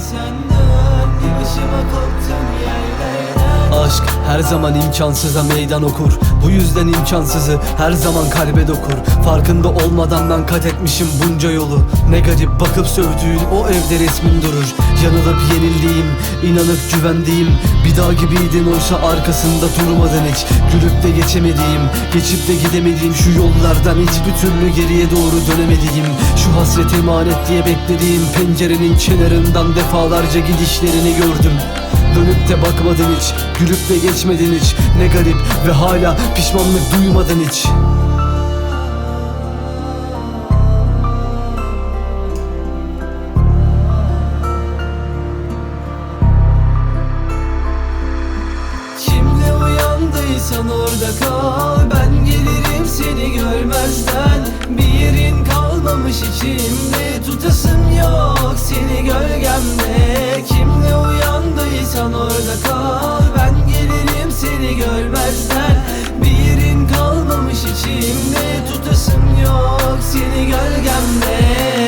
senden, bir başıma koptum yerlerden. Aşk her zaman imkansıza meydan okur. Bu yüzden imkansızı her zaman kalbe dokur. Farkında olmadan ben kat etmişim bunca yolu. Ne garip bakıp sövdüğün o evde resmin durur. Yanılıp yenildiğim, inanıp güvendiğim bir dağ gibiydin, oysa arkasında durmadın hiç. Gülüp de geçemediğim, geçip de gidemediğim şu yollardan hiçbir türlü geriye doğru dönemediğim, şu hasret emanet diye beklediğim pencerenin kenarından defalarca gidişlerini gördüm. Dönüp de bakmadın hiç, gülüp de geçmedin hiç. Ne garip ve hala pişmanlık duymadın hiç. Kimle uyandıysan orada kal, ben gelirim seni görmezden. Bir yerin kalmamış içimde, tutasım yok seni gölgemde. Kimle uyandıysan orada kal, ben gelirim seni görmezden. Bir yerin kalmamış içimde, tutasım yok seni gölgemde.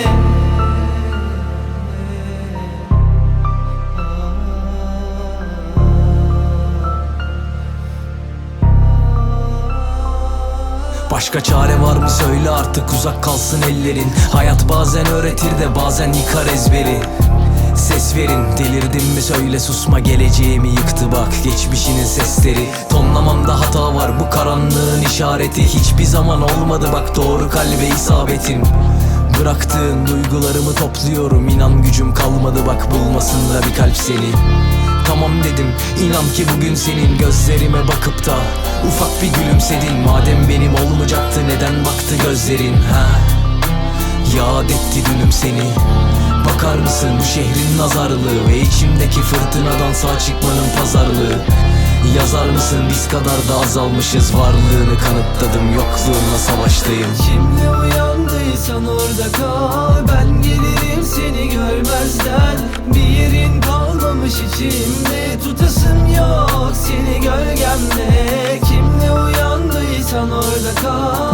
Başka çare var mı söyle artık, uzak kalsın ellerin. Hayat bazen öğretir de bazen yıkar ezberi. Ses verin, delirdim mi söyle, susma geleceğimi yıktı bak geçmişinin sesleri. Tonlamamda hata var, bu karanlığın işareti. Hiçbir zaman olmadı bak doğru kalbe isabetim. Bıraktığın duygularımı topluyorum, inan gücüm kalmadı bak bulmasın da bir kalp seni. Tamam dedim, inan ki bugün senin gözlerime bakıp da ufak bir gülümsedin. Madem benim olmayacaktı neden baktı gözlerin ha? Yad etti dünüm seni. Bakar mısın bu şehrin nazarlığı ve içimdeki fırtınadan sağ çıkmanın pazarlığı. Yazar mısın biz kadar da azalmışız, varlığını kanıtladım, yokluğunla savaştayım. Kimle uyandıysan orada kal, ben gelirim seni görmezden. Bir yerin kalmamış içimde, tutasım yok seni gölgemde. Kimle uyandıysan orada kal,